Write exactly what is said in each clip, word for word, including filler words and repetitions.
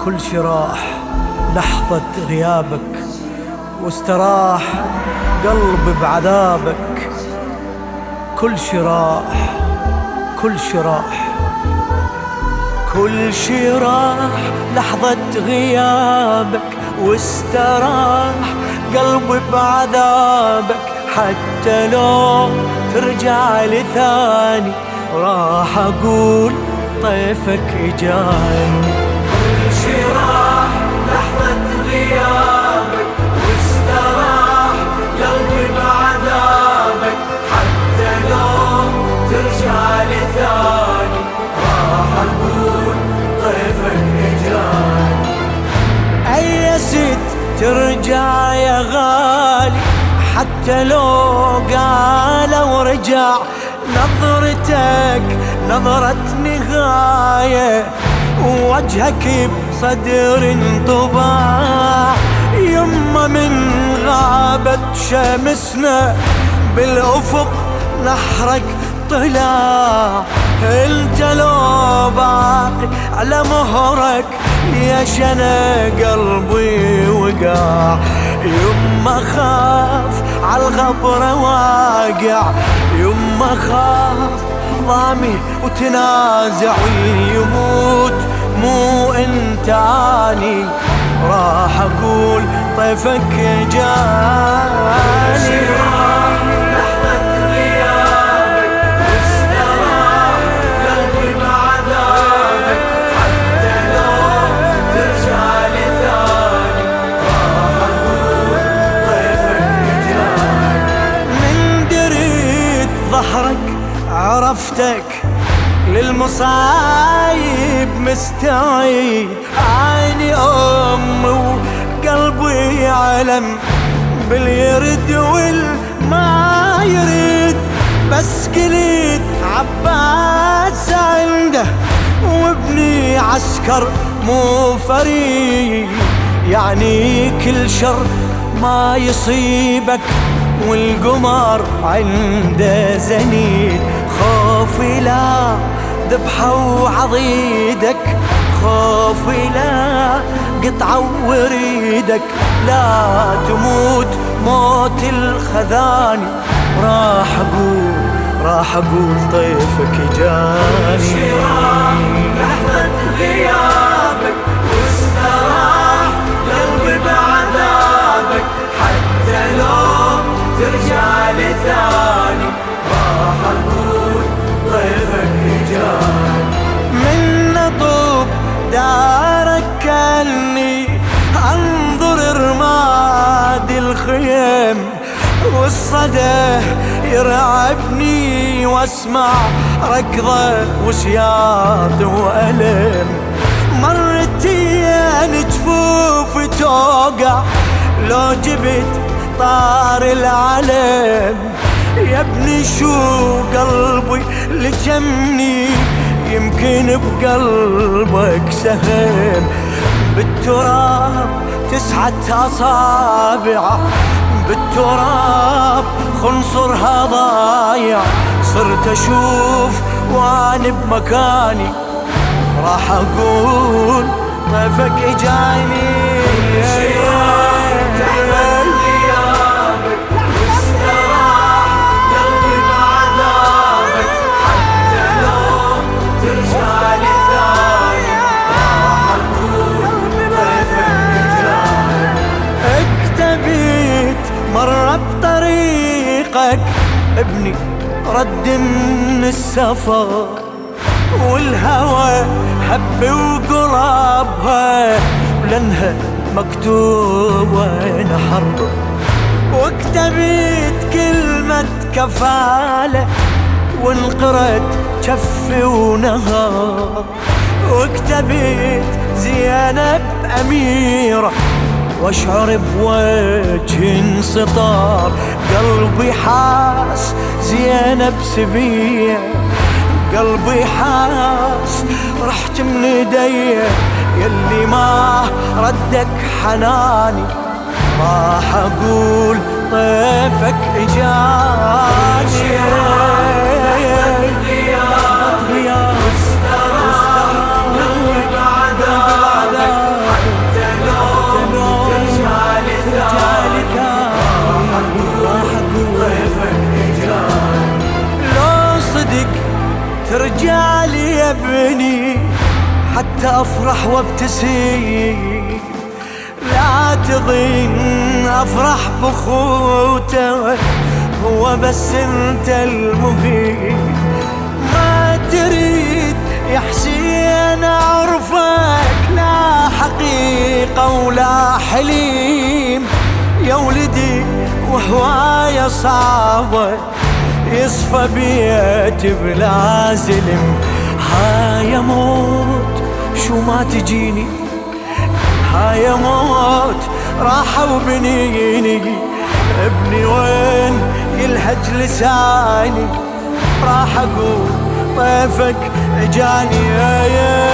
كل شي راح لحظة غيابك، واستراح قلبي بعذابك. كل شي راح كل شي راح كل شي راح لحظة غيابك، واستراح قلبي بعذابك. حتى لو ترجع لثاني راح أقول طيفك إجاني. كل شي راح لحظة غيابك، واستراح قلبي بعذابك. حتى لو ترجع لثاني راح أقول طيفك إجاني. أيست ترجع يا غالي، حتى لو قال ورجع. نظرتك نظرة نهاية، ووجهك بصدر انطباع. يما من غابت شمسنا بالأفق نحرك طلع. انت لو باقي على مهرك ليش انا قلبي وقع. يما خاف عالغبرة واقع، يما خاف ضامي وتنازع. واليموت مو انتاني راح اقول طيفك جاني. عرفتك للمصايب مستعي. عيني أم وقلبي علم باليرد والما يريد. بس قليت عباس عنده وابني عسكر مو فريد. يعني كل شر ما يصيبك والقمر عنده زنيد. خوفي لا ذبحة وعضيدك، خوفي لا قطعة وريدك. لا تموت موت الخذاني راح أقول راح أقول طيفك جاني. لحظة غيابك واستراح قلبي بعذابك. حتى لو ترجع لثاني راح أقول طيفك جاني. من نطوب دارك كأني أنظر رماد الخيم، والصدى يرعبني واسمع ركضة وسياط وألم. مرتين جفوف توقع لو جبت طار العلم. يا ابني شو قلبي لجمني، يمكن بقلبك سهم. بالتراب تسعة أصابع، بالتراب خنصرها ضايع. صرت أشوف وأنا بمكاني راح أقول طيفك إجاني. مرة بطريقك ابني رد من السفر، والهوى هب وقرابها ولنها مكتوبة نحر. واكتبت كلمة كفالة وانقرت كفي ونهار. واكتبت زينب أميرة واشعر بوجه انسطار. قلبي حاس زينب سبية، قلبي حاس رحت من ايديا. يلي ما ردك حناني راح اقول طيفك اجاني. غياب واستراح قلبي بعذابك. ابني حتى افرح وابتسم، لا تظن افرح بخوتك، هو بس انت المهم. ما تريد يا حسين اعرفك، لا حقيقة ولا حليم، يا ولدي وهواية صعبة يصفى بيت بلا زلم. هاي موت شو ما تجيني، هاي موت راحة وبنيني، ابني وين يلهج لساني، راح اقول طيفك اجاني. يا يا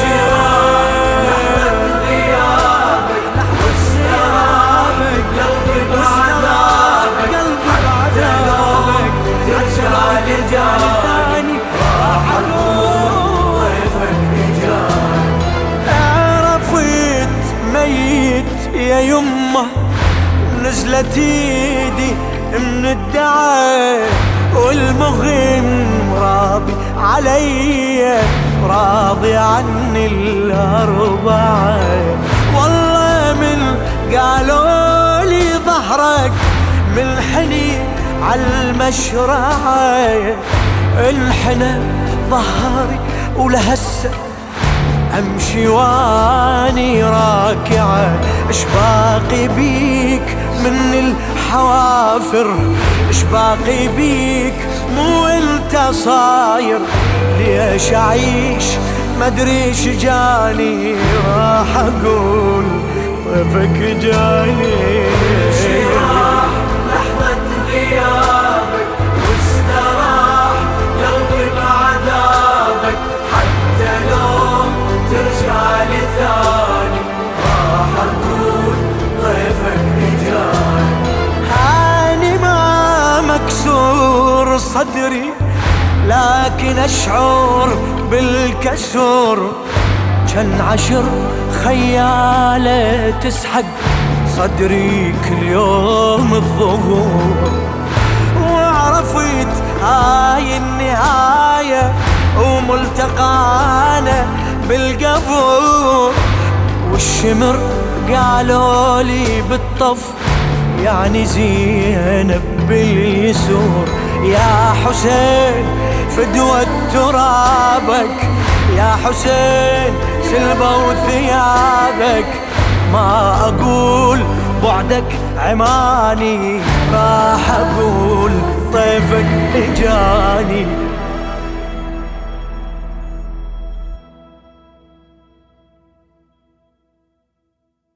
يا يمه نزلت ايدي من الدعاء، والمهم راضي علي راضي عني الأربعة. والله من قالوا لي ظهرك من حني عالمشرعة، انحنى ظهري ولهسه امشي واني راكعة. اش باقي بيك من الحوافر، اش باقي بيك مو انت صاير، ليش اعيش مدري ايش جاني، راح اقول طيفك جاني. لحظة غيابك واستراح قلبي بعذابك، حتى لو ترجع لي ثاني راح اقول طيفك اجاني. هاني ما مكسور صدري لكن اشعر بالكسور، جن عشر خيالة تسحق صدري كل يوم الظهور، وعرفت هاي النهاية وملتقانا بالقبور. والشمر قالوا لي بالطف يعني زينب باليسور، يا حسين فدوة ترابك، يا حسين سلبة وثيابك، ما اقول بعدك عماني، راح اقول طيفك اجاني.